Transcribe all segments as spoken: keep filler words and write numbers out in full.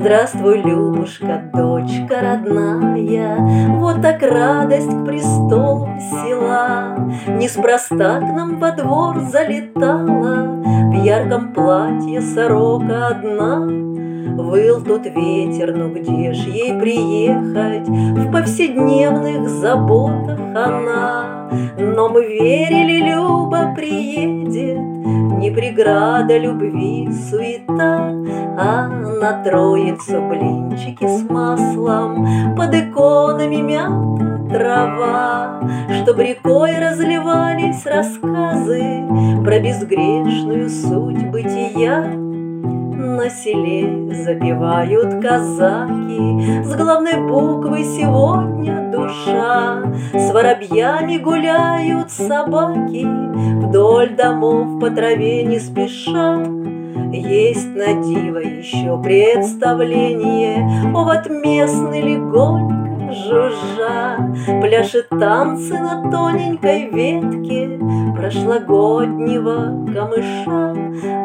Здравствуй, Любушка, дочка родная, Вот так радость к престолу села. Неспроста к нам во двор залетала В ярком платье сорока одна. Выл тут ветер, ну где ж ей приехать? В повседневных заботах она. Но мы верили, Люба приедет, Не преграда любви суета, А на Троицу блинчики с маслом, Под иконами мята трава, Чтоб рекой разливались рассказы Про безгрешную суть бытия. На селе запевают казаки, С главной буквы сегодня душа. С воробьями гуляют собаки, Вдоль домов по траве не спеша. Есть на диво еще представление, О, вот местный легонько жужжа Пляшет танцы на тоненькой ветке Прошлогоднего камыша.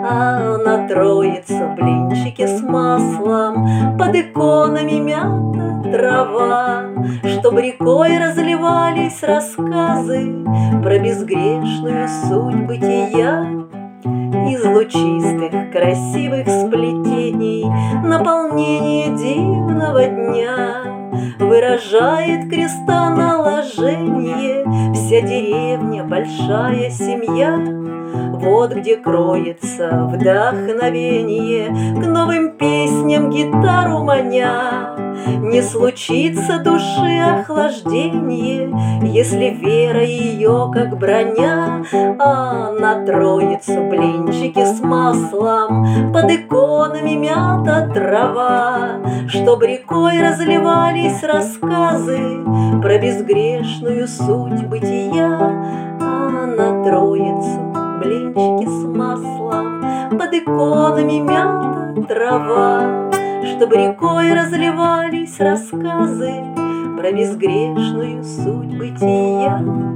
А на Троицу блинчики с маслом, Под иконами мята трава, Чтоб рекой разливались рассказы Про безгрешную суть бытия. Из лучистых красивых сплетений Наполнение дивного дня Выражает креста наложение Вся деревня, большая семья. Вот где кроется вдохновение К новым песням гитару маня. Не случится души охлаждение, Если вера ее как броня. А на Троицу блинчики с маслом, Под иконами мята трава, Чтоб рекой разливались рассказы Про безгрешную суть бытия. А на Троицу блинчики с маслом, Под иконами мята трава, Чтоб рекой разливались рассказы Про безгрешную суть бытия.